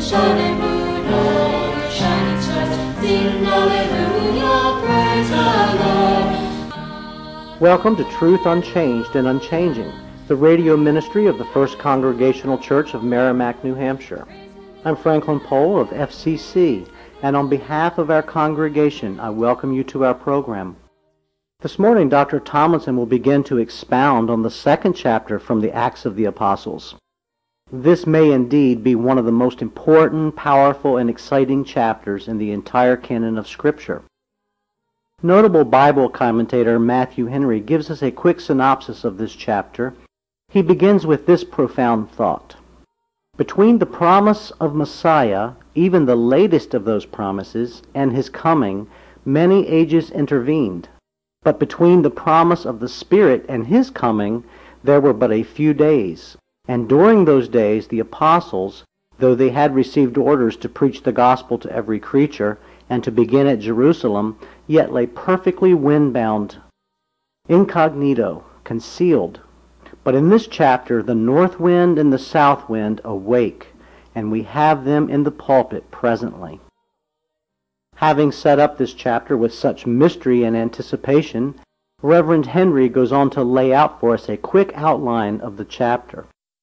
shining moon, all the shining stars, sing hallelujah, praise the Lord. Welcome to Truth Unchanged and Unchanging, the radio ministry of the First Congregational Church of Merrimack, New Hampshire. I'm Franklin Pohl of FCC, and on behalf of our congregation, I welcome you to our program. This morning, Dr. Tomlinson will begin to expound on the second chapter from the Acts of the Apostles. This may indeed be one of the most important, powerful, and exciting chapters in the entire canon of Scripture. Notable Bible commentator Matthew Henry gives us a quick synopsis of this chapter. He begins with this profound thought. Between the promise of Messiah, even the latest of those promises, and his coming, many ages intervened. But between the promise of the Spirit and his coming, there were but a few days. And during those days, the apostles, though they had received orders to preach the gospel to every creature and to begin at Jerusalem, yet lay perfectly wind-bound, incognito, concealed. But in this chapter, the north wind and the south wind awake, and we have them in the pulpit presently. Having set up this chapter with such mystery and anticipation, Reverend Henry goes on to lay out for us a quick outline of the chapter.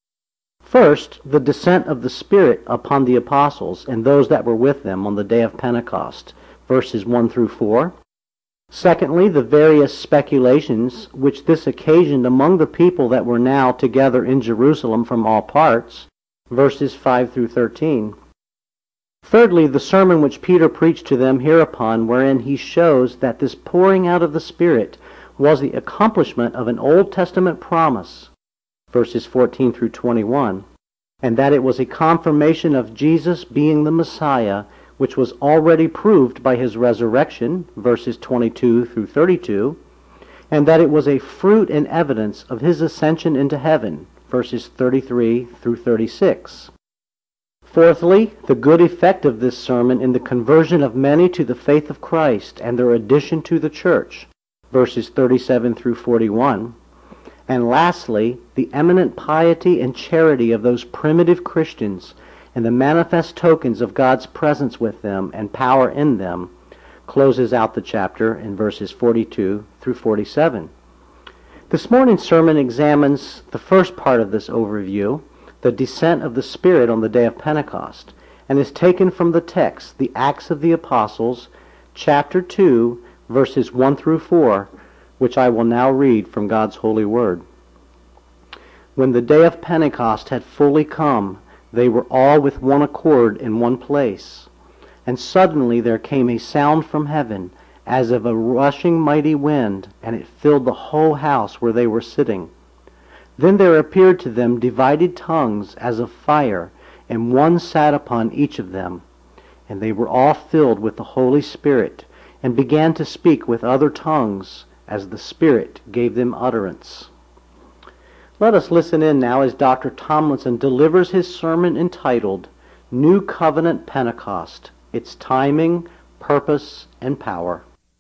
First, the descent of the Spirit upon the apostles and those that were with them on the day of Pentecost, verses 1 through 4. Secondly, the various speculations which this occasioned among the people that were now together in Jerusalem from all parts, verses 5 through 13. Thirdly, the sermon which Peter preached to them hereupon, wherein he shows that this pouring out of the Spirit was the accomplishment of an Old Testament promise, verses 14 through 21, and that it was a confirmation of Jesus being the Messiah, which was already proved by his resurrection, verses 22 through 32, and that it was a fruit and evidence of his ascension into heaven, verses 33 through 36. Fourthly, the good effect of this sermon in the conversion of many to the faith of Christ and their addition to the church, verses 37 through 41. And lastly, the eminent piety and charity of those primitive Christians and the manifest tokens of God's presence with them and power in them closes out the chapter in verses 42 through 47. This morning's sermon examines the first part of this overview, the descent of the Spirit on the day of Pentecost, and is taken from the text, the Acts of the Apostles, chapter 2, verses 1 through 4, which I will now read from God's holy word. When the day of Pentecost had fully come, they were all with one accord in one place. And suddenly there came a sound from heaven, as of a rushing mighty wind, and it filled the whole house where they were sitting. Then there appeared to them divided tongues as of fire, and one sat upon each of them. And they were all filled with the Holy Spirit, and began to speak with other tongues, as the Spirit gave them utterance. Let us listen in now as Dr. Tomlinson delivers his sermon entitled, New Covenant Pentecost, Its Timing, Purpose, and Power.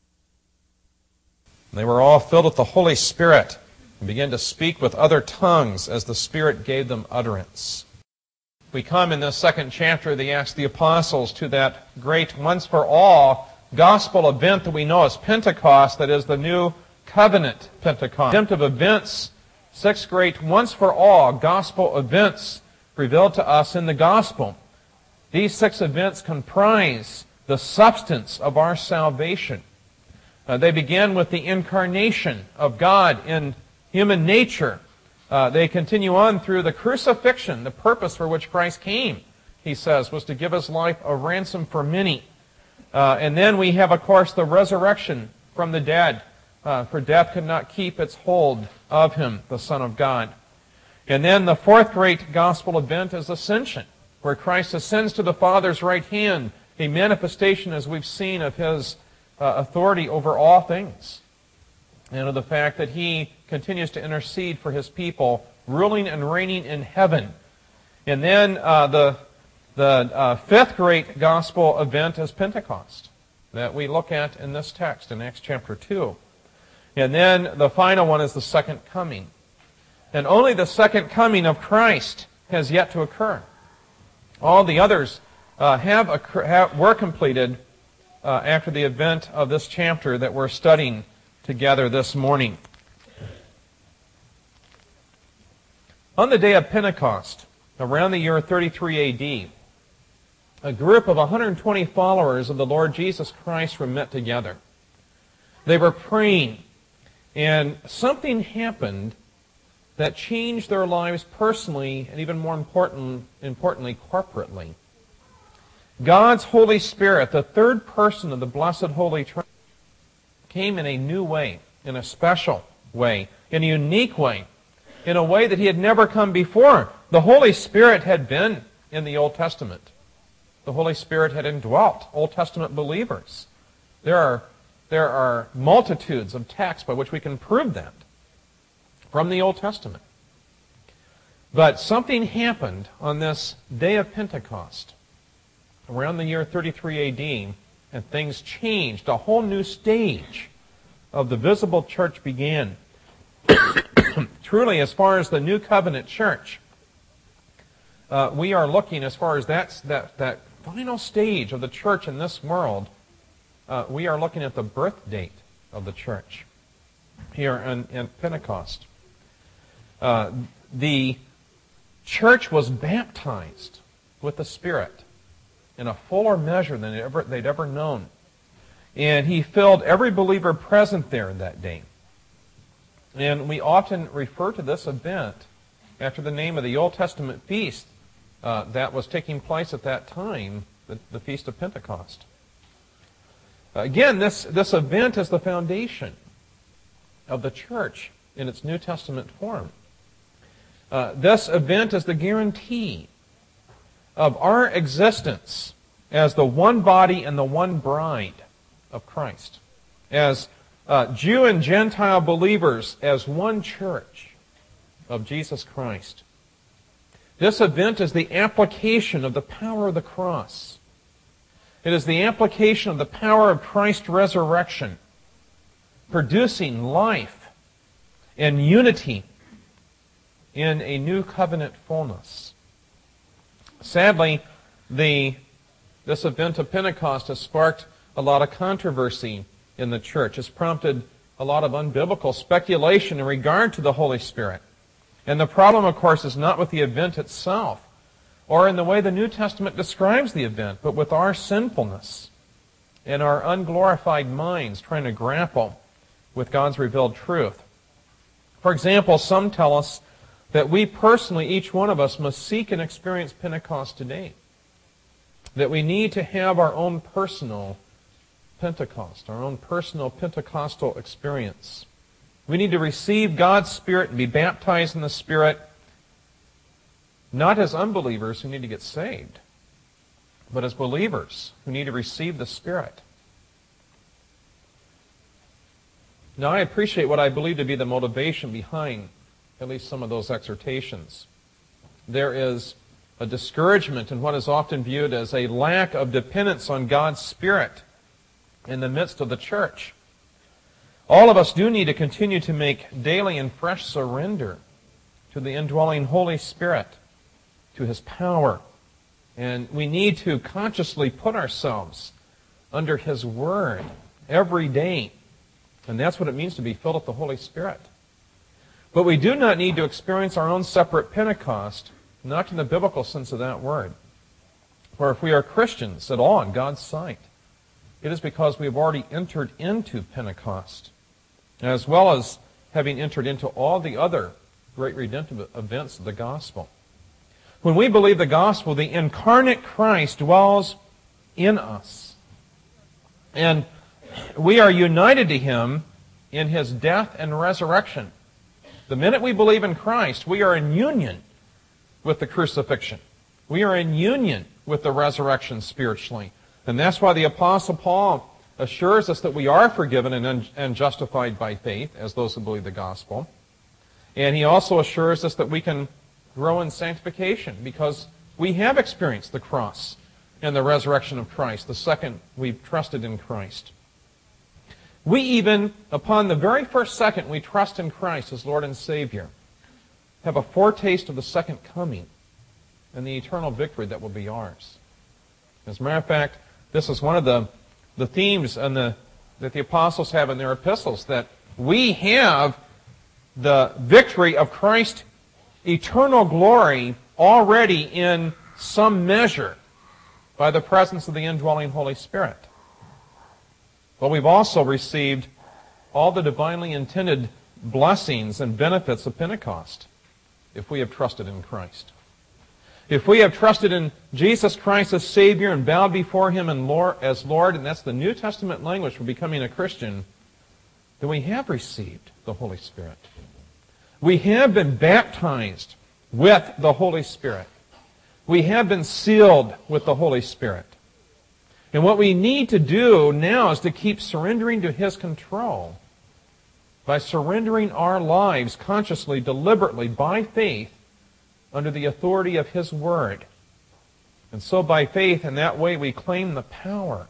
They were all filled with the Holy Spirit and began to speak with other tongues as the Spirit gave them utterance. We come in this second chapter of the Acts of the Apostles to that great once-for-all gospel event that we know as Pentecost, that is the New Covenant Pentecost. Redemptive events, 6 great once-for-all gospel events revealed to us in the gospel. These 6 events comprise the substance of our salvation. They begin with the incarnation of God in human nature. They continue on through the crucifixion, the purpose for which Christ came, he says, was to give his life a ransom for many. And then we have, of course, the resurrection from the dead, for death could not keep its hold of him, the Son of God. And then the 4th great gospel event is ascension, where Christ ascends to the Father's right hand, a manifestation, as we've seen, of his authority over all things, and of the fact that he continues to intercede for his people, ruling and reigning in heaven. And then the 5th great gospel event is Pentecost, that we look at in this text in Acts chapter 2. And then the final one is the second coming. And only the second coming of Christ has yet to occur. All the others were completed after the event of this chapter that we're studying together this morning. On the day of Pentecost, around the year 33 A.D., a group of 120 followers of the Lord Jesus Christ were met together. They were praying, and something happened that changed their lives personally and even more importantly, corporately. God's Holy Spirit, the third person of the Blessed Holy Trinity, came in a new way, in a special way, in a unique way, in a way that He had never come before. The Holy Spirit had been in the Old Testament. The Holy Spirit had indwelt Old Testament believers. There are multitudes of texts by which we can prove that from the Old Testament. But something happened on this day of Pentecost, around the year 33 A.D., and things changed. A whole new stage of the visible church began. Truly, as far as the New Covenant church, we are looking, as far as that final stage of the church in this world, we are looking at the birth date of the church here in Pentecost. The church was baptized with the Spirit in a fuller measure than they'd ever known. And He filled every believer present there that day. And we often refer to this event after the name of the Old Testament feast that was taking place at that time, the Feast of Pentecost. Again, this event is the foundation of the church in its New Testament form. This event is the guarantee of our existence as the one body and the one bride of Christ, as Jew and Gentile believers, as one church of Jesus Christ. This event is the application of the power of the cross. It is the application of the power of Christ's resurrection, producing life and unity in a new covenant fullness. Sadly, this event of Pentecost has sparked a lot of controversy in the church. It's prompted a lot of unbiblical speculation in regard to the Holy Spirit. And the problem, of course, is not with the event itself or in the way the New Testament describes the event, but with our sinfulness and our unglorified minds trying to grapple with God's revealed truth. For example, some tell us that we personally, each one of us, must seek and experience Pentecost today. That we need to have our own personal Pentecost, our own personal Pentecostal experience. We need to receive God's Spirit and be baptized in the Spirit, not as unbelievers who need to get saved, but as believers who need to receive the Spirit. Now, I appreciate what I believe to be the motivation behind at least some of those exhortations. There is a discouragement in what is often viewed as a lack of dependence on God's Spirit in the midst of the church. All of us do need to continue to make daily and fresh surrender to the indwelling Holy Spirit, to His power. And we need to consciously put ourselves under His Word every day. And that's what it means to be filled with the Holy Spirit. But we do not need to experience our own separate Pentecost, not in the biblical sense of that word. For if we are Christians at all in God's sight, it is because we have already entered into Pentecost, as well as having entered into all the other great redemptive events of the gospel. When we believe the gospel, the incarnate Christ dwells in us. And we are united to Him in His death and resurrection. The minute we believe in Christ, we are in union with the crucifixion. We are in union with the resurrection spiritually. And that's why the Apostle Paul assures us that we are forgiven and justified by faith, as those who believe the gospel. And he also assures us that we can grow in sanctification because we have experienced the cross and the resurrection of Christ the second we've trusted in Christ. We even, upon the very first second we trust in Christ as Lord and Savior, have a foretaste of the second coming and the eternal victory that will be ours. As a matter of fact, this is one of the themes that the apostles have in their epistles, that we have the victory of Christ's eternal glory already in some measure by the presence of the indwelling Holy Spirit. But we've also received all the divinely intended blessings and benefits of Pentecost if we have trusted in Christ. If we have trusted in Jesus Christ as Savior and bowed before Him as Lord, and that's the New Testament language for becoming a Christian, then we have received the Holy Spirit. We have been baptized with the Holy Spirit. We have been sealed with the Holy Spirit. And what we need to do now is to keep surrendering to His control by surrendering our lives consciously, deliberately, by faith, under the authority of His Word. And so by faith, in that way, we claim the power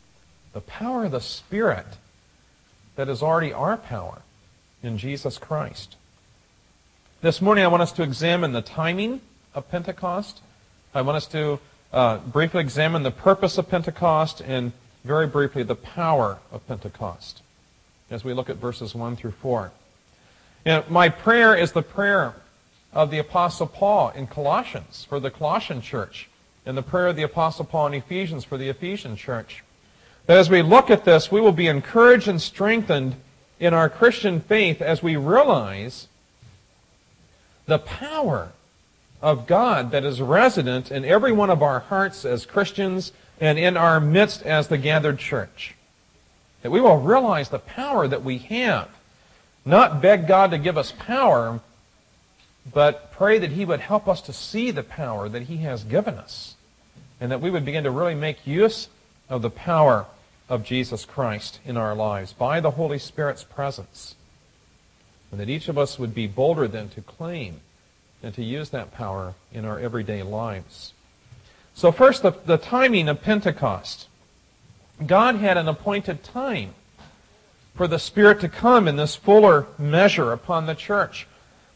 of the Spirit that is already our power in Jesus Christ. This morning I want us to examine the timing of Pentecost. I want us to briefly examine the purpose of Pentecost and very briefly the power of Pentecost as we look at verses 1 through 4. My prayer is the prayer of the Apostle Paul in Colossians for the Colossian church, and the prayer of the Apostle Paul in Ephesians for the Ephesian church. That as we look at this, we will be encouraged and strengthened in our Christian faith as we realize the power of God that is resident in every one of our hearts as Christians and in our midst as the gathered church. That we will realize the power that we have. Not beg God to give us power, but pray that He would help us to see the power that He has given us, and that we would begin to really make use of the power of Jesus Christ in our lives by the Holy Spirit's presence, and that each of us would be bolder then to claim and to use that power in our everyday lives. So first, the timing of Pentecost. God had an appointed time for the Spirit to come in this fuller measure upon the church.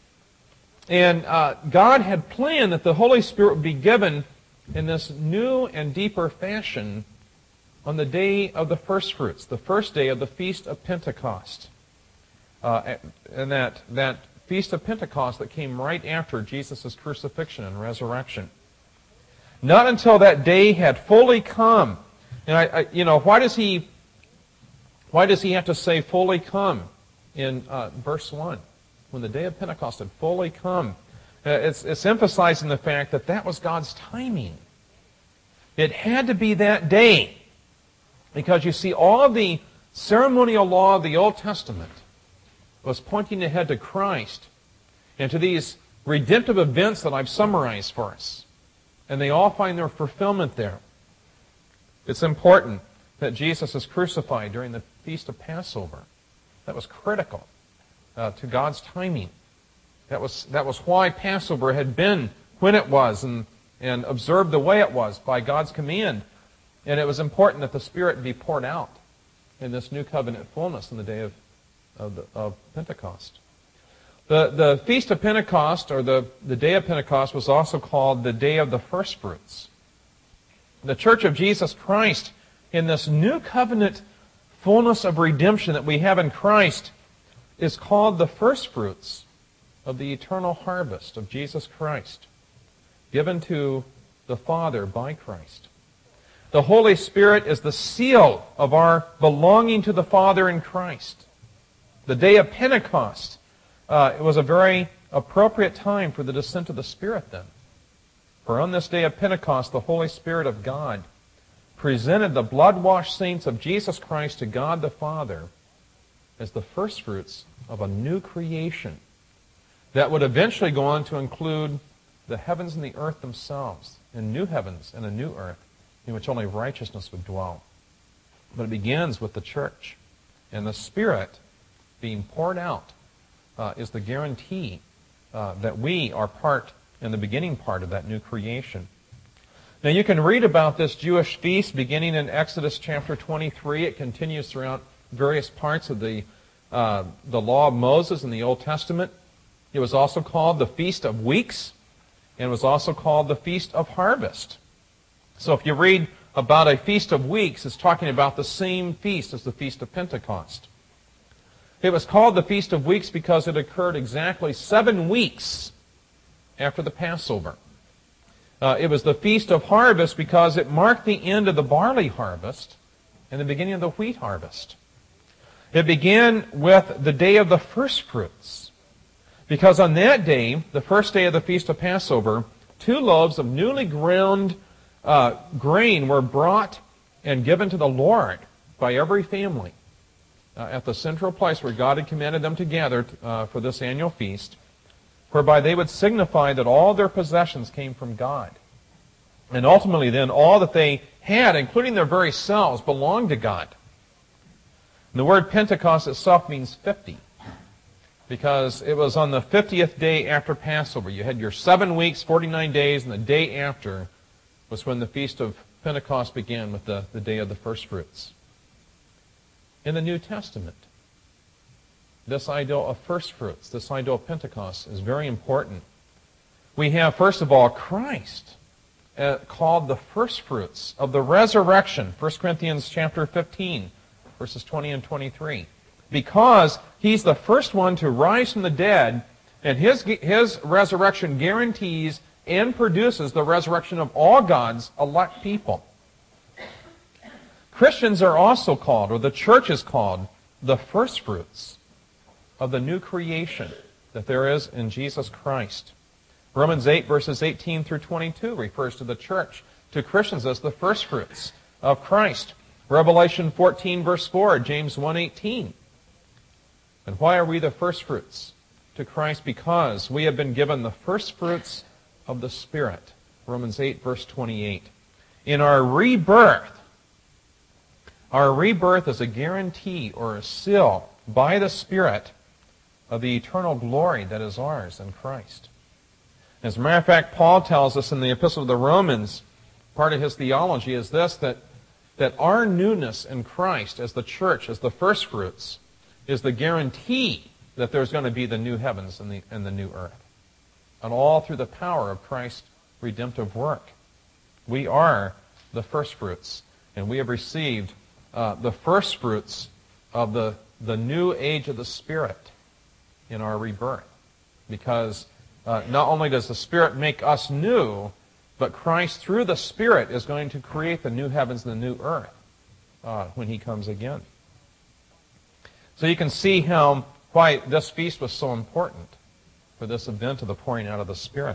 And God had planned that the Holy Spirit would be given in this new and deeper fashion on the day of the first fruits, the first day of the Feast of Pentecost. And that Feast of Pentecost that came right after Jesus' crucifixion and resurrection. Not until that day had fully come. And why does he have to say fully come in verse 1? When the day of Pentecost had fully come. It's emphasizing the fact that that was God's timing. It had to be that day. Because you see, all of the ceremonial law of the Old Testament was pointing ahead to Christ and to these redemptive events that I've summarized for us. And they all find their fulfillment there. It's important that Jesus is crucified during the Feast of Passover. That was critical to God's timing. That was why Passover had been when it was and observed the way it was by God's command. And it was important that the Spirit be poured out in this new covenant fullness in the day of Pentecost. The Feast of Pentecost, or the day of Pentecost, was also called the day of the first fruits. The Church of Jesus Christ, in this new covenant fullness of redemption that we have in Christ, is called the first fruits of the eternal harvest of Jesus Christ, given to the Father by Christ. The Holy Spirit is the seal of our belonging to the Father in Christ. The day of Pentecost, it was a very appropriate time for the descent of the Spirit then. For on this day of Pentecost, the Holy Spirit of God presented the blood-washed saints of Jesus Christ to God the Father as the first fruits of a new creation that would eventually go on to include the heavens and the earth themselves, and new heavens and a new earth in which only righteousness would dwell. But it begins with the church, and the Spirit being poured out is the guarantee that we are part in the beginning part of that new creation. Now you can read about this Jewish feast beginning in Exodus chapter 23. It continues throughout various parts of the law of Moses in the Old Testament. It was also called the Feast of Weeks, and it was also called the Feast of Harvest. So if you read about a Feast of Weeks is talking about the same feast as the Feast of Pentecost. It was called the Feast of Weeks because it occurred exactly 7 weeks after the Passover. It was the Feast of Harvest because it marked the end of the barley harvest and the beginning of the wheat harvest. It began with the day of the first fruits, because on that day, the first day of the Feast of Passover, 2 loaves of newly ground grain were brought and given to the Lord by every family at the central place where God had commanded them to gather for this annual feast, whereby they would signify that all their possessions came from God. And ultimately then, all that they had, including their very selves, belonged to God. And the word Pentecost itself means 50, because it was on the 50th day after Passover. You had your 7 weeks, 49 days, and the day after was when the Feast of Pentecost began with the day of the first fruits. In the New Testament, this idea of first fruits, this idea of Pentecost is very important. We have, first of all, Christ called the first fruits of the resurrection, 1 Corinthians chapter 15, verses 20 and 23. Because he's the first one to rise from the dead, and his resurrection guarantees and produces the resurrection of all God's elect people. Christians are also called, or the church is called, the first fruits of the new creation that there is in Jesus Christ. Romans 8, verses 18 through 22 refers to the church, to Christians, as the first fruits of Christ. Revelation 14, verse 4, James 1:18. And why are we the first fruits to Christ? Because we have been given the first fruits of the Spirit. Romans 8, verse 28. In our rebirth is a guarantee or a seal by the Spirit of the eternal glory that is ours in Christ. As a matter of fact, Paul tells us in the Epistle to the Romans, part of his theology is this, that our newness in Christ as the church, as the first fruits, is the guarantee that there's going to be the new heavens and the new earth. And all through the power of Christ's redemptive work. We are the first fruits, and we have received the first fruits of the new age of the Spirit in our rebirth. Because not only does the Spirit make us new, but Christ, through the Spirit, is going to create the new heavens and the new earth when He comes again. So you can see why this feast was so important for this event of the pouring out of the Spirit.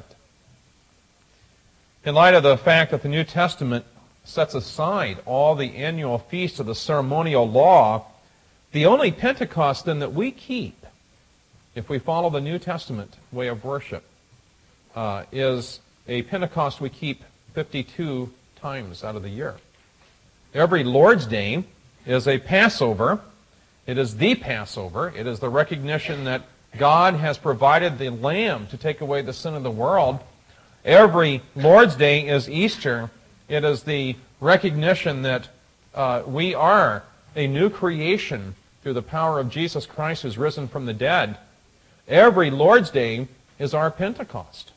In light of the fact that the New Testament sets aside all the annual feasts of the ceremonial law, the only Pentecost then that we keep, if we follow the New Testament way of worship, is a Pentecost we keep 52 times out of the year. Every Lord's Day is a Passover. It is the Passover. It is the recognition that God has provided the Lamb to take away the sin of the world. Every Lord's Day is Easter. It is the recognition that we are a new creation through the power of Jesus Christ who's risen from the dead. Every Lord's Day is our Pentecost,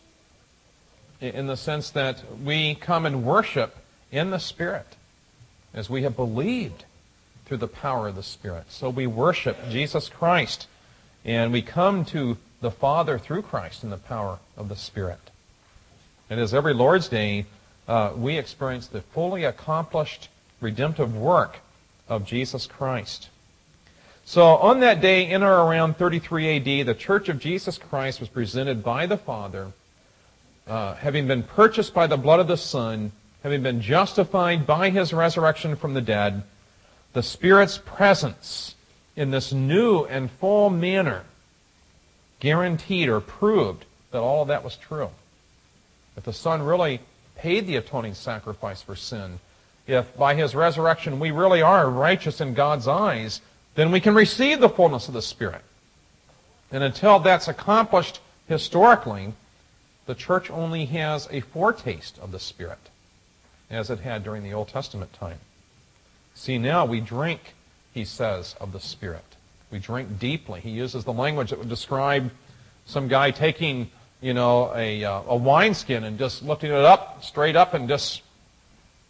in the sense that we come and worship in the Spirit as we have believed through the power of the Spirit. So we worship Jesus Christ, and we come to the Father through Christ in the power of the Spirit. And as every Lord's Day, we experience the fully accomplished redemptive work of Jesus Christ. So on that day, in or around 33 AD, the Church of Jesus Christ was presented by the Father, having been purchased by the blood of the Son, having been justified by His resurrection from the dead. The Spirit's presence in this new and full manner guaranteed or proved that all of that was true. That the Son really paid the atoning sacrifice for sin. If by His resurrection we really are righteous in God's eyes, then we can receive the fullness of the Spirit. And until that's accomplished historically, the church only has a foretaste of the Spirit, as it had during the Old Testament time. See, now we drink, he says, of the Spirit. We drink deeply. He uses the language that would describe some guy taking, a wineskin and just lifting it up, straight up, and just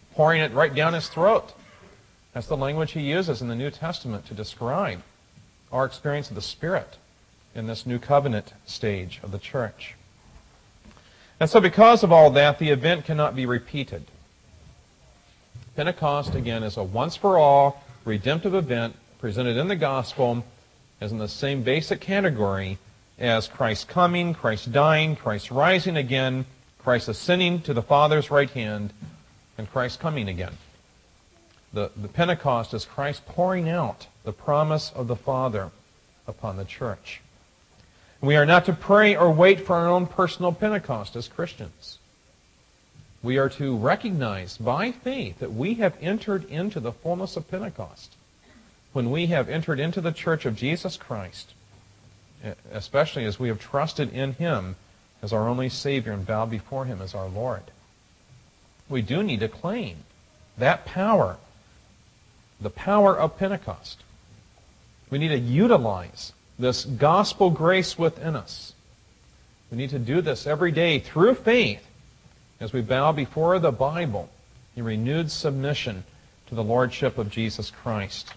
pouring it right down his throat. That's the language he uses in the New Testament to describe our experience of the Spirit in this new covenant stage of the church. And so because of all that, the event cannot be repeated. Pentecost, again, is a once-for-all redemptive event presented in the gospel as in the same basic category as Christ's coming, Christ's dying, Christ's rising again, Christ ascending to the Father's right hand, and Christ coming again. The Pentecost is Christ pouring out the promise of the Father upon the church. We are not to pray or wait for our own personal Pentecost as Christians. We are to recognize by faith that we have entered into the fullness of Pentecost when we have entered into the church of Jesus Christ, especially as we have trusted in Him as our only Savior and bowed before Him as our Lord. We do need to claim that power, the power of Pentecost. We need to utilize this gospel grace within us. We need to do this every day through faith as we bow before the Bible in renewed submission to the Lordship of Jesus Christ.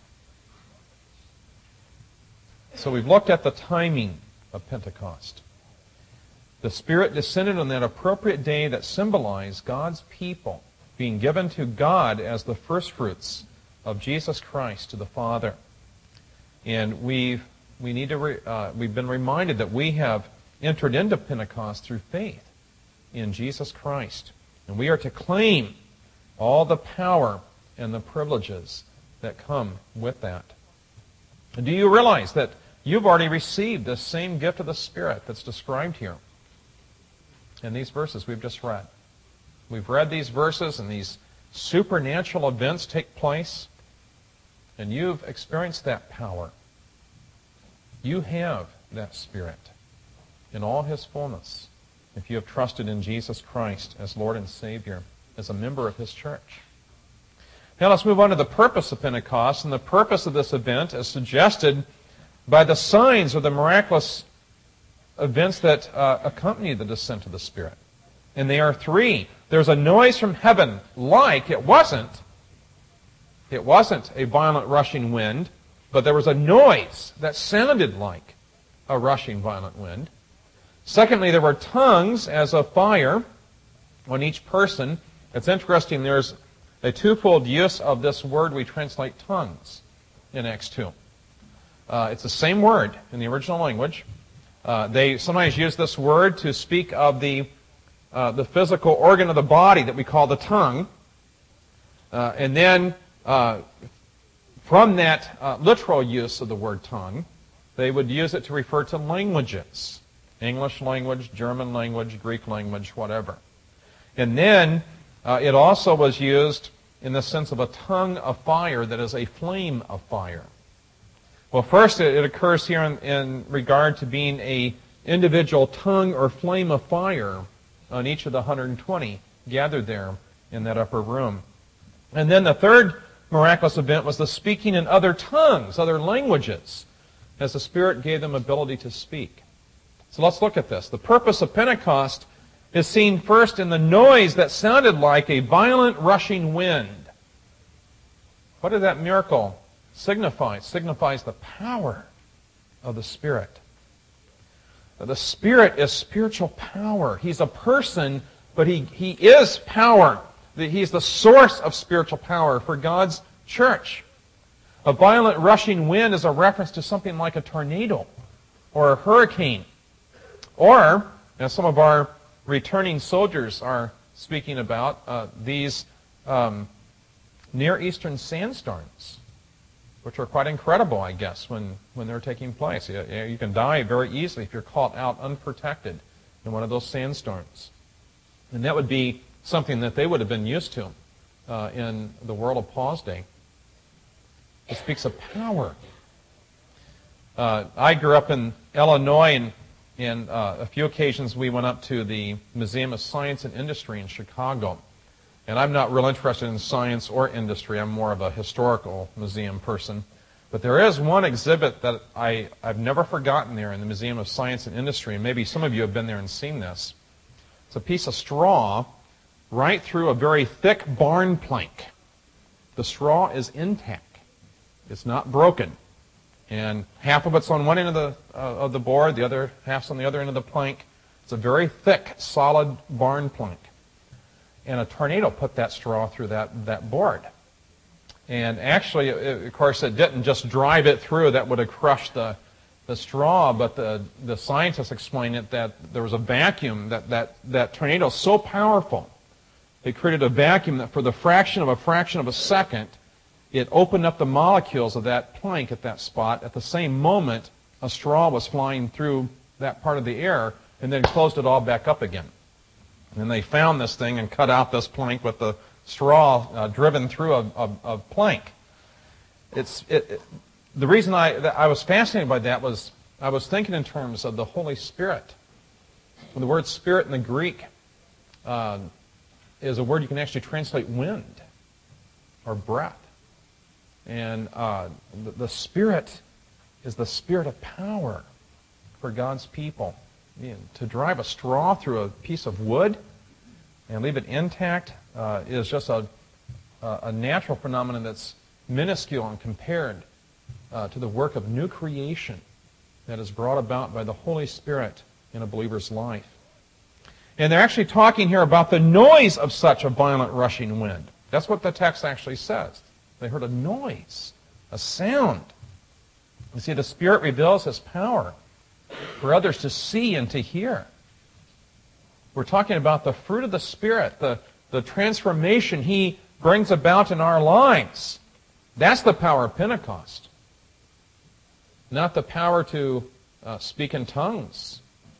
So we've looked at the timing of Pentecost. The Spirit descended on that appropriate day that symbolized God's people being given to God as the firstfruits of Jesus Christ to the Father. And we've been reminded that we have entered into Pentecost through faith in Jesus Christ. And we are to claim all the power and the privileges that come with that. And do you realize that you've already received the same gift of the Spirit that's described here in these verses we've just read? We've read these verses and these supernatural events take place, and you've experienced that power. You have that Spirit in all His fullness if you have trusted in Jesus Christ as Lord and Savior, as a member of His church. Now let's move on to the purpose of Pentecost, and the purpose of this event is suggested by the signs or the miraculous events that accompany the descent of the Spirit. And they are three. There's a noise from heaven like it wasn't a violent rushing wind, but there was a noise that sounded like a rushing violent wind. Secondly, there were tongues as of fire on each person. It's interesting, there's a twofold use of this word we translate tongues in Acts 2. It's the same word in the original language. They sometimes use this word to speak of the physical organ of the body that we call the tongue. And then from that literal use of the word tongue, they would use it to refer to languages. English language, German language, Greek language, whatever. And then it also was used in the sense of a tongue of fire that is a flame of fire. Well, first it occurs here in regard to being an individual tongue or flame of fire on each of the 120 gathered there in that upper room. And then the third miraculous event was the speaking in other tongues, other languages, as the Spirit gave them ability to speak. So let's look at this. The purpose of Pentecost is seen first in the noise that sounded like a violent rushing wind. What did that miracle signify? It signifies the power of the Spirit. The Spirit is spiritual power. He's a person, but He is power. He's the source of spiritual power for God's church. A violent rushing wind is a reference to something like a tornado or a hurricane. Or, as some of our returning soldiers are speaking about, these Near Eastern sandstorms, which are quite incredible, I guess, when they're taking place. You can die very easily if you're caught out unprotected in one of those sandstorms. And that would be something that they would have been used to in the world of Paul's day. It speaks of power. I grew up in Illinois, and a few occasions we went up to the Museum of Science and Industry in Chicago. And I'm not real interested in science or industry. I'm more of a historical museum person. But there is one exhibit that I've never forgotten there in the Museum of Science and Industry, and maybe some of you have been there and seen this. It's a piece of straw right through a very thick barn plank. The straw is intact. It's not broken. And half of it's on one end of the board, the other half's on the other end of the plank. It's a very thick, solid barn plank. And a tornado put that straw through that board. And actually, of course, it didn't just drive it through. That would have crushed the straw. But the scientists explained it that there was a vacuum, that tornado is so powerful, it created a vacuum that for the fraction of a second, it opened up the molecules of that plank at that spot. At the same moment, a straw was flying through that part of the air and then closed it all back up again. And they found this thing and cut out this plank with the straw driven through a plank. The reason I was fascinated by that was I was thinking in terms of the Holy Spirit. The word spirit in the Greek is a word you can actually translate wind or breath. And the Spirit is the spirit of power for God's people. To drive a straw through a piece of wood and leave it intact is just a natural phenomenon that's minuscule and compared to the work of new creation that is brought about by the Holy Spirit in a believer's life. And they're actually talking here about the noise of such a violent rushing wind. That's what the text actually says. They heard a noise, a sound. You see, the Spirit reveals His power for others to see and to hear. We're talking about the fruit of the Spirit, the transformation He brings about in our lives. That's the power of Pentecost. Not the power to speak in tongues.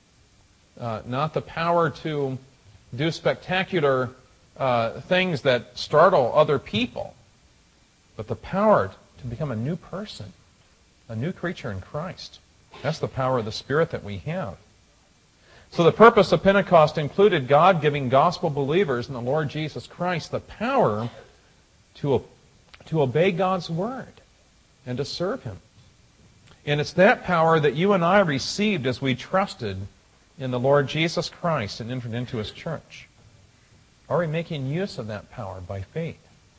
Not the power to do spectacular things that startle other people. But the power to become a new person, a new creature in Christ. That's the power of the Spirit that we have. So the purpose of Pentecost included God giving gospel believers in the Lord Jesus Christ the power to obey God's Word and to serve Him. And it's that power that you and I received as we trusted in the Lord Jesus Christ and entered into His church. Are we making use of that power by faith?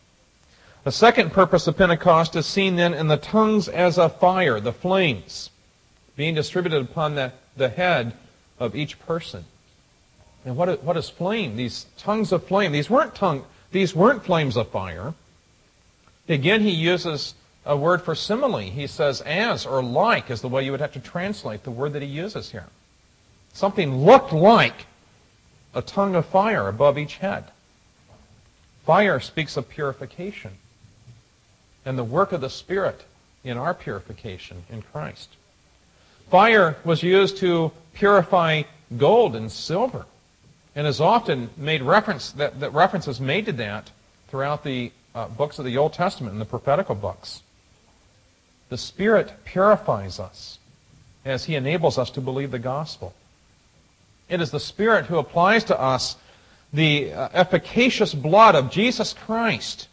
The second purpose of Pentecost is seen then in the tongues as a fire, the flames, being distributed upon the head of each person. And what is flame? These tongues of flame. These weren't flames of fire. Again, he uses a word for simile. He says as or like is the way you would have to translate the word that he uses here. Something looked like a tongue of fire above each head. Fire speaks of purification and the work of the Spirit in our purification in Christ. Fire was used to purify gold and silver, and is often made reference that reference is made to that throughout the books of the Old Testament and the prophetical books. The Spirit purifies us as He enables us to believe the gospel. It is the Spirit who applies to us the efficacious blood of Jesus Christ.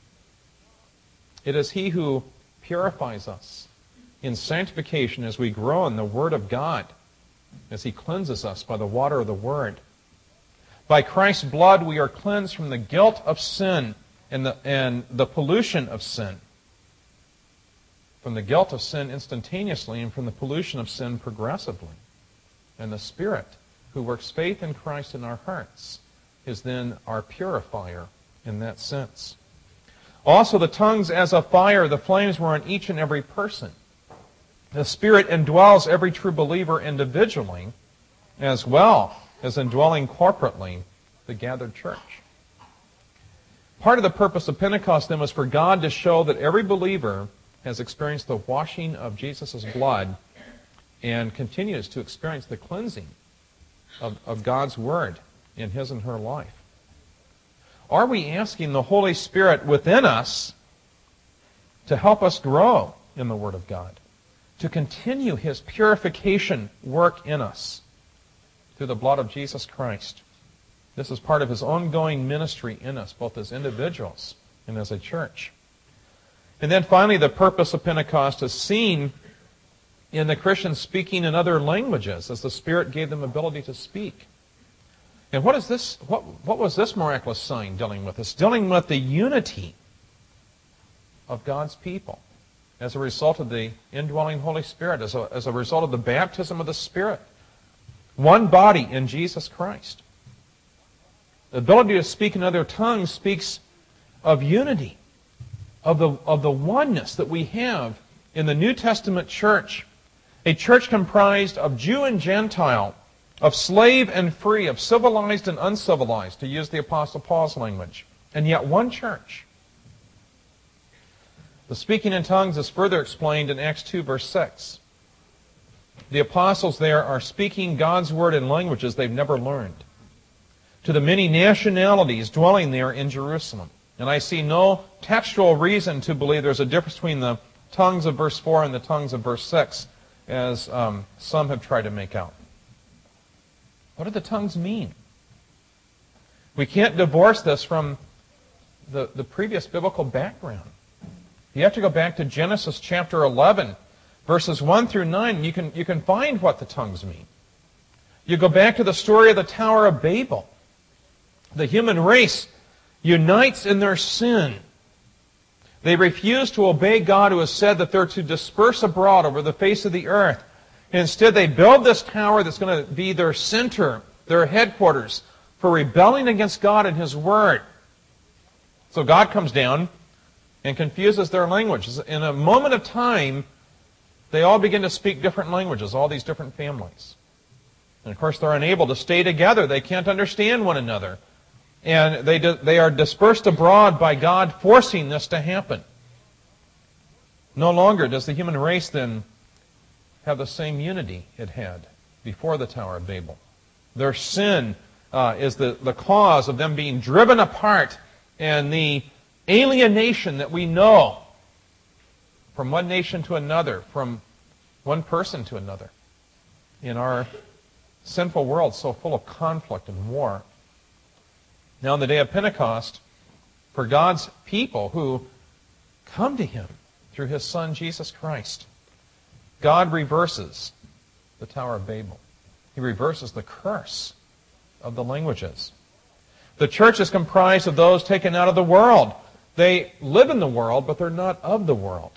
It is He who purifies us in sanctification as we grow in the Word of God, as He cleanses us by the water of the Word. By Christ's blood we are cleansed from the guilt of sin and the pollution of sin. From the guilt of sin instantaneously and from the pollution of sin progressively. And the Spirit, who works faith in Christ in our hearts, is then our purifier in that sense. Also, the tongues as a fire, the flames were on each and every person. The Spirit indwells every true believer individually, as well as indwelling corporately the gathered church. Part of the purpose of Pentecost then was for God to show that every believer has experienced the washing of Jesus' blood and continues to experience the cleansing of God's Word in his and her life. Are we asking the Holy Spirit within us to help us grow in the Word of God, to continue His purification work in us through the blood of Jesus Christ? This is part of His ongoing ministry in us, both as individuals and as a church. And then finally, the purpose of Pentecost is seen in the Christians speaking in other languages as the Spirit gave them ability to speak. And what was this miraculous sign dealing with? It's dealing with the unity of God's people as a result of the indwelling Holy Spirit, as a result of the baptism of the Spirit. One body in Jesus Christ. The ability to speak in other tongues speaks of unity, of the oneness that we have in the New Testament church. A church comprised of Jew and Gentile, of slave and free, of civilized and uncivilized, to use the Apostle Paul's language, and yet one church. The speaking in tongues is further explained in Acts 2, verse 6. The apostles there are speaking God's word in languages they've never learned to the many nationalities dwelling there in Jerusalem. And I see no textual reason to believe there's a difference between the tongues of verse 4 and the tongues of verse 6, as some have tried to make out. What do the tongues mean? We can't divorce this from the previous biblical background. You have to go back to Genesis chapter 11, verses 1 through 9, and you can find what the tongues mean. You go back to the story of the Tower of Babel. The human race unites in their sin. They refuse to obey God, who has said that they're to disperse abroad over the face of the earth. Instead, they build this tower that's going to be their center, their headquarters, for rebelling against God and His Word. So God comes down and confuses their languages. In a moment of time, they all begin to speak different languages, all these different families. And of course, they're unable to stay together. They can't understand one another. And they are dispersed abroad by God forcing this to happen. No longer does the human race then have the same unity it had before the Tower of Babel. Their sin is the cause of them being driven apart, and the alienation that we know from one nation to another, from one person to another, in our sinful world so full of conflict and war. Now, on the day of Pentecost, for God's people who come to Him through His Son, Jesus Christ, God reverses the Tower of Babel. He reverses the curse of the languages. The church is comprised of those taken out of the world. They live in the world, but they're not of the world.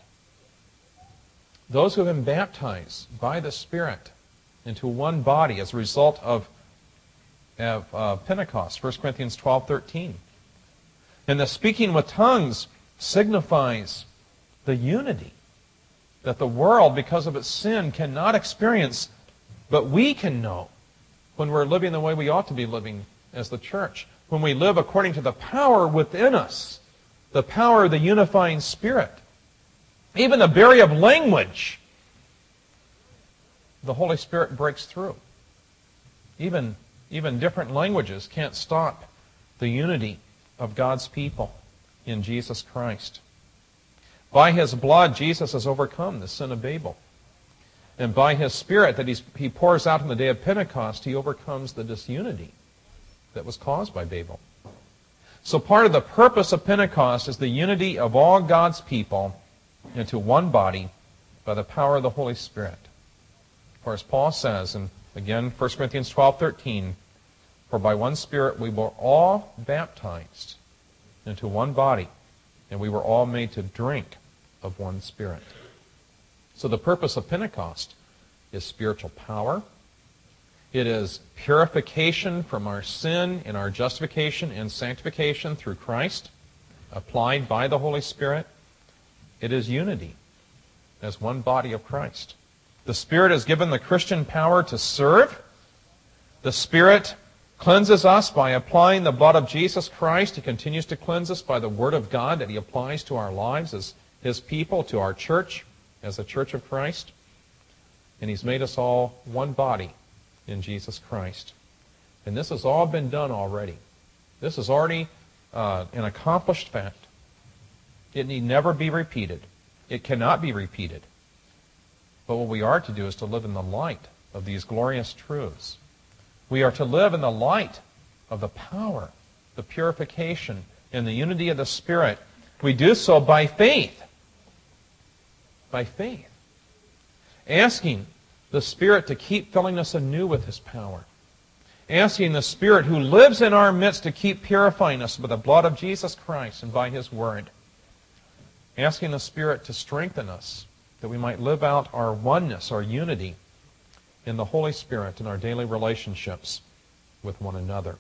Those who have been baptized by the Spirit into one body as a result of Pentecost, 1 Corinthians 12:13. And the speaking with tongues signifies the unity that the world, because of its sin, cannot experience, but we can know when we're living the way we ought to be living as the church. When we live according to the power within us, the power of the unifying Spirit. Even the barrier of language, the Holy Spirit breaks through. Even different languages can't stop the unity of God's people in Jesus Christ. By His blood, Jesus has overcome the sin of Babel. And by His Spirit that He pours out on the day of Pentecost, He overcomes the disunity that was caused by Babel. So part of the purpose of Pentecost is the unity of all God's people into one body by the power of the Holy Spirit. For as Paul says, and again, 1 Corinthians 12:13, for by one Spirit we were all baptized into one body, and we were all made to drink of one Spirit. So the purpose of Pentecost is spiritual power. It is purification from our sin and our justification and sanctification through Christ, applied by the Holy Spirit. It is unity as one body of Christ. The Spirit has given the Christian power to serve. The Spirit cleanses us by applying the blood of Jesus Christ. He continues to cleanse us by the Word of God that He applies to our lives as His people, to our church, as a church of Christ. And He's made us all one body in Jesus Christ. And this has all been done already. This is already an accomplished fact. It need never be repeated. It cannot be repeated. But what we are to do is to live in the light of these glorious truths. We are to live in the light of the power, the purification, and the unity of the Spirit. We do so by faith. By faith. Asking the Spirit to keep filling us anew with His power. asking the Spirit who lives in our midst to keep purifying us by the blood of Jesus Christ and by His Word. Asking the Spirit to strengthen us, that we might live out our oneness, our unity in the Holy Spirit in our daily relationships with one another.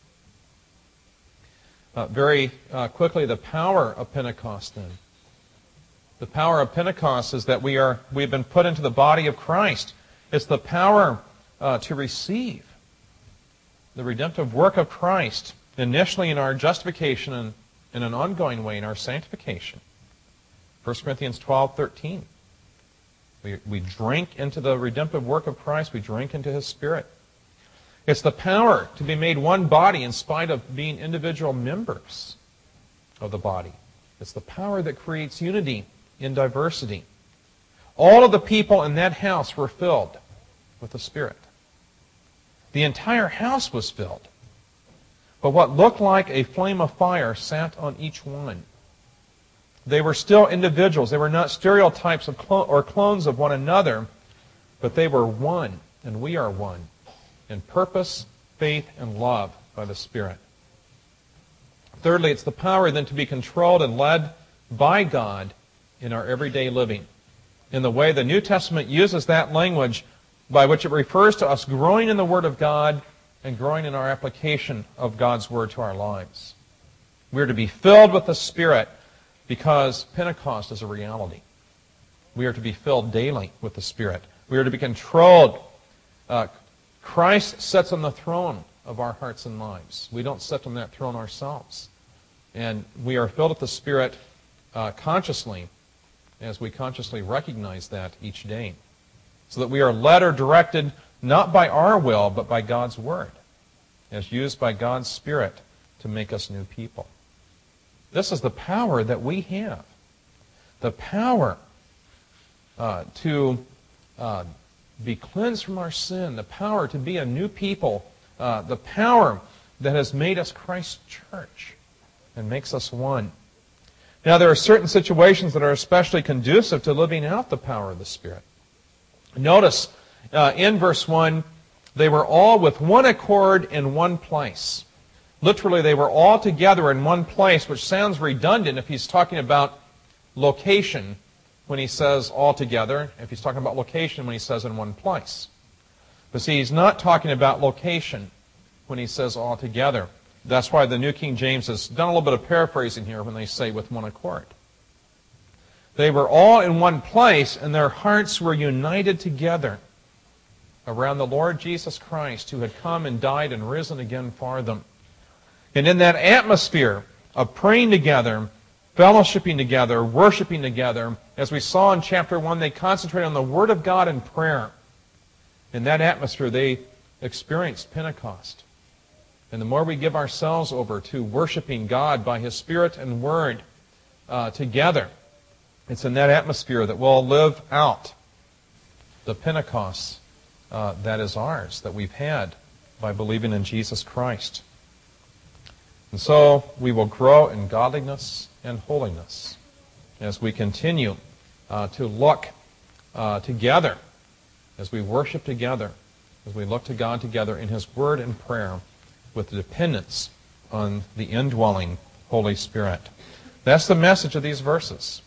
Very quickly, the power of Pentecost then. The power of Pentecost is that we've been put into the body of Christ. It's the power to receive the redemptive work of Christ, initially in our justification and in an ongoing way in our sanctification. 1 Corinthians 12:13. We drink into the redemptive work of Christ. We drink into His Spirit. It's the power to be made one body in spite of being individual members of the body. It's the power that creates unity in diversity. All of the people in that house were filled with the Spirit. The entire house was filled. But what looked like a flame of fire sat on each one. They were still individuals. They were not stereotypes or clones of one another, but they were one, and we are one, in purpose, faith, and love by the Spirit. Thirdly, it's the power then to be controlled and led by God in our everyday living. In the way the New Testament uses that language by which it refers to us growing in the Word of God and growing in our application of God's Word to our lives. We are to be filled with the Spirit because Pentecost is a reality. We are to be filled daily with the Spirit. We are to be controlled. Christ sits on the throne of our hearts and lives. We don't sit on that throne ourselves. And we are filled with the Spirit consciously as we consciously recognize that each day. So that we are led or directed not by our will, but by God's Word, as used by God's Spirit to make us new people. This is the power that we have. The power to be cleansed from our sin, the power to be a new people, the power that has made us Christ's church and makes us one. Now, there are certain situations that are especially conducive to living out the power of the Spirit. Notice in verse 1, they were all with one accord in one place. Literally, they were all together in one place, which sounds redundant if he's talking about location when he says all together, if he's talking about location when he says in one place. But see, he's not talking about location when he says all together. That's why the New King James has done a little bit of paraphrasing here when they say with one accord. They were all in one place, and their hearts were united together around the Lord Jesus Christ, who had come and died and risen again for them. And in that atmosphere of praying together, fellowshipping together, worshiping together, as we saw in chapter 1, they concentrated on the Word of God and prayer. In that atmosphere, they experienced Pentecost. And the more we give ourselves over to worshiping God by His Spirit and Word together, it's in that atmosphere that we'll live out the Pentecost that is ours, that we've had by believing in Jesus Christ. And so we will grow in godliness and holiness as we continue to look together, as we worship together, as we look to God together in His Word and prayer with dependence on the indwelling Holy Spirit. That's the message of these verses.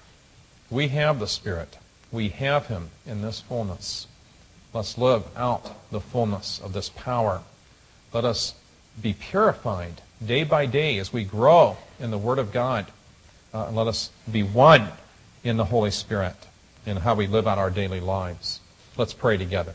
We have the Spirit. We have Him in this fullness. Let's live out the fullness of this power. Let us be purified day by day as we grow in the Word of God. And let us be one in the Holy Spirit in how we live out our daily lives. Let's pray together.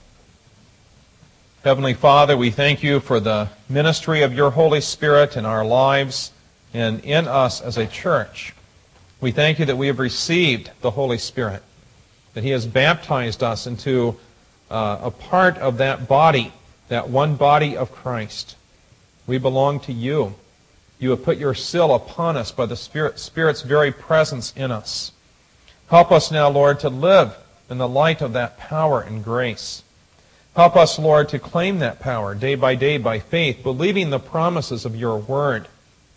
Heavenly Father, we thank You for the ministry of Your Holy Spirit in our lives and in us as a church. We thank You that we have received the Holy Spirit, that He has baptized us into a part of that body, that one body of Christ. We belong to You. You have put Your seal upon us by the Spirit's very presence in us. Help us now, Lord, to live in the light of that power and grace. Help us, Lord, to claim that power day by faith, believing the promises of Your Word.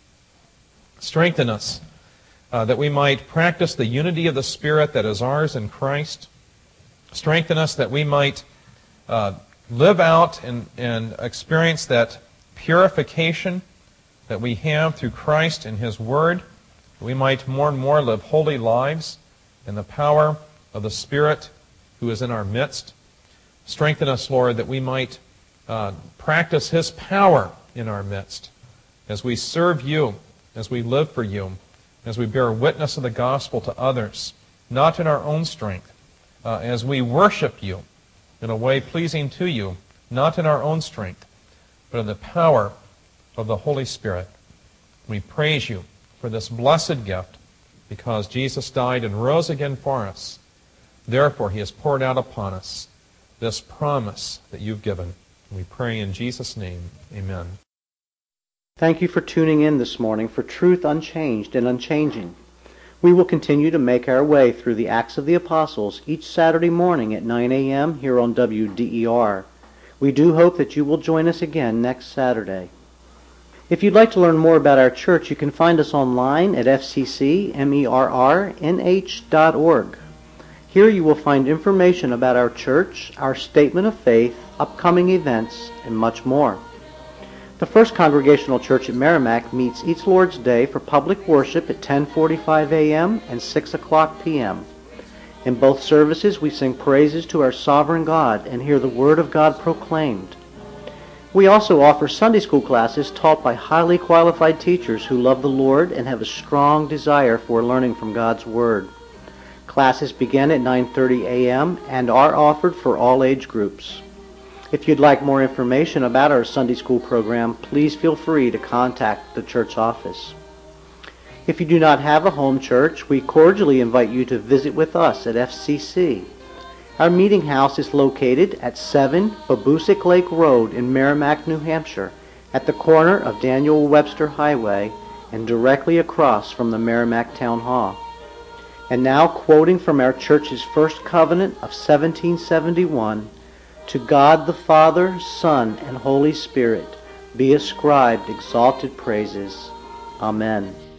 Strengthen us that we might practice the unity of the Spirit that is ours in Christ. Strengthen us that we might live out and experience that purification that we have through Christ and His Word, that we might more and more live holy lives in the power of the Spirit who is in our midst. Strengthen us, Lord, that we might practice His power in our midst as we serve You, as we live for You, as we bear witness of the gospel to others, not in our own strength, as we worship You in a way pleasing to You, not in our own strength, but in the power of the Holy Spirit. We praise You for this blessed gift, because Jesus died and rose again for us. Therefore, He has poured out upon us this promise that You've given. We pray in Jesus' name, amen. Thank you for tuning in this morning for Truth Unchanged and Unchanging. We will continue to make our way through the Acts of the Apostles each Saturday morning at 9 a.m. here on WDER. We do hope that you will join us again next Saturday. If you'd like to learn more about our church, you can find us online at fccmerrnh.org. Here you will find information about our church, our statement of faith, upcoming events, and much more. The First Congregational Church at Merrimack meets each Lord's Day for public worship at 10:45 a.m. and 6 o'clock p.m. In both services, we sing praises to our sovereign God and hear the Word of God proclaimed. We also offer Sunday school classes taught by highly qualified teachers who love the Lord and have a strong desire for learning from God's Word. Classes begin at 9:30 a.m. and are offered for all age groups. If you'd like more information about our Sunday school program, please feel free to contact the church office. If you do not have a home church, we cordially invite you to visit with us at FCC. Our meeting house is located at 7 Babusick Lake Road in Merrimack, New Hampshire, at the corner of Daniel Webster Highway and directly across from the Merrimack Town Hall. And now, quoting from our church's first covenant of 1771, "To God the Father, Son, and Holy Spirit be ascribed exalted praises. Amen."